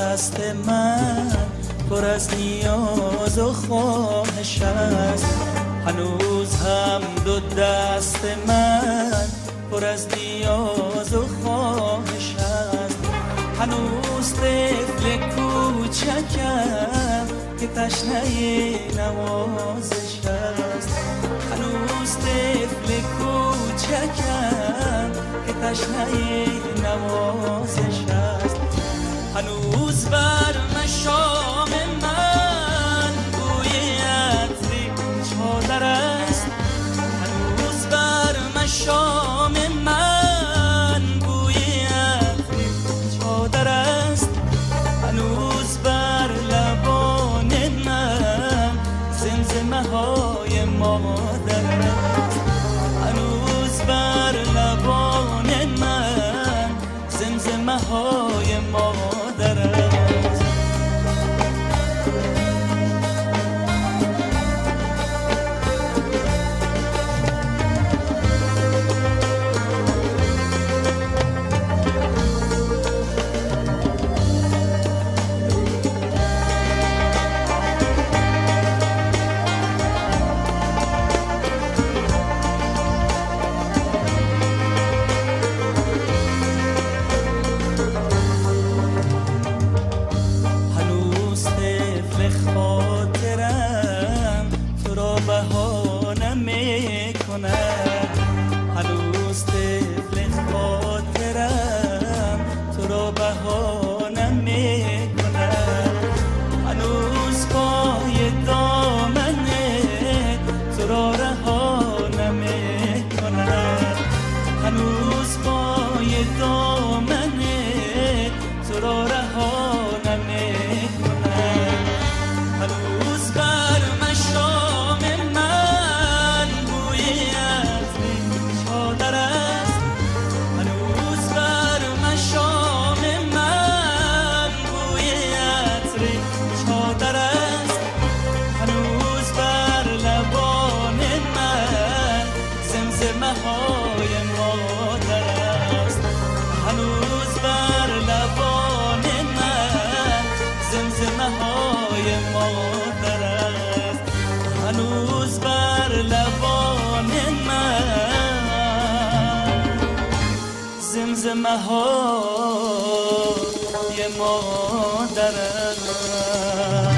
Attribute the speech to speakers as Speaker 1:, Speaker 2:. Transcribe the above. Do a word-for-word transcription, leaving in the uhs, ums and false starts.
Speaker 1: دست من پر از نیاز و خواهش است. هنوز هم دو دست من پر از نیاز و خواهش است. هنوز طفل کوچکم که تشنه نوازش است. هنوز طفل کوچکم که تشنه نوازش است. هنوز بر مشام من بوی عطری چادر است. هنوز بر مشام من بوی عطری چادر است. هنوز بر لبان من زمزمه های مادر است. هنوز بر لبان من زمزمه های مادر است. هنوز طفل خاطرم تو را بهانه میکنم. هنوز پای دامن تو را رها نمیکنم. هنوز پای دامن تو را رها نمیکنم. هنوز بر مشام من بوی عطری چادر است. هنوز بر مشام من بوی عطری چادر است. هنوز بر لبان من زمزمه های مادر است. هنوز بر لبان من زمزمه های مادر است. هنوز بر لبان من زمزمه های مادر است.